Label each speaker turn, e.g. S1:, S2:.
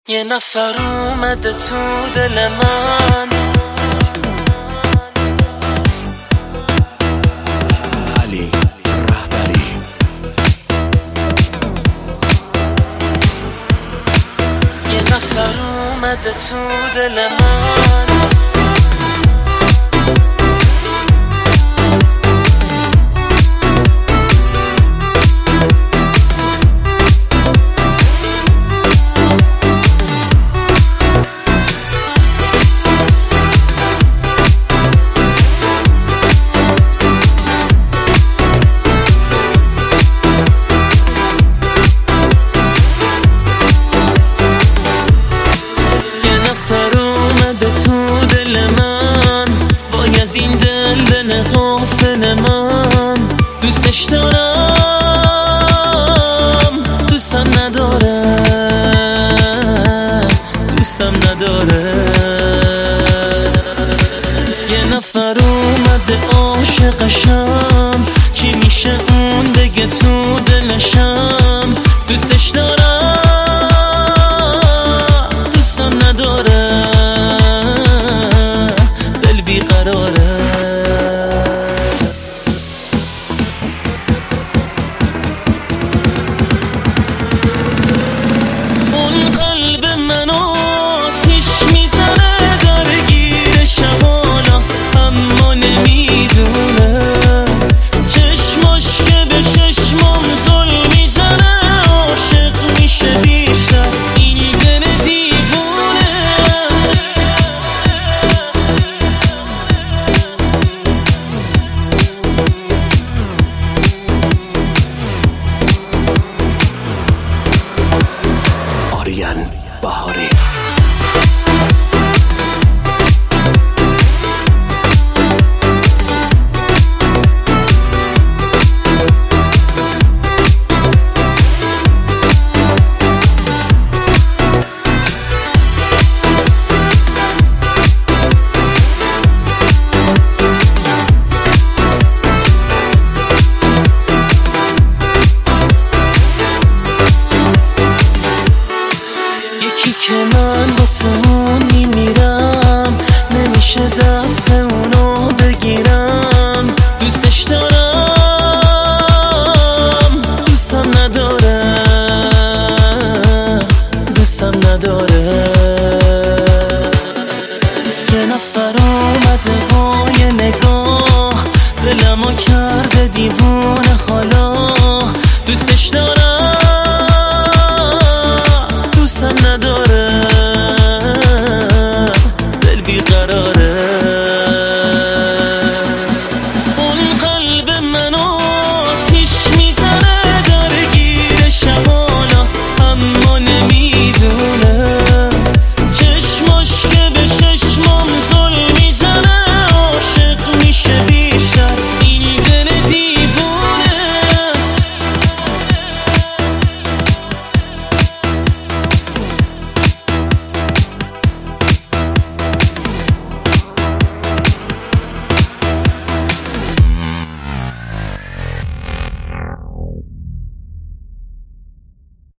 S1: یه نفر اومده تو دل من،
S2: علی رهبری.
S1: یه نفر اومده تو دل من، از این دل غافل من دوستش دارم، دوستم نداره، دوستم نداره. یه نفر اومده عاشقشم، چی میشه اون بگه تو دلشم دوستش دارم، دوستم نداره، دل بیقراره.
S2: بهاری.
S1: که من واسه اون میمیرم، نمیشه دست اونو بگیرم، دوستش دارم، دوستم نداره، دوستم نداره.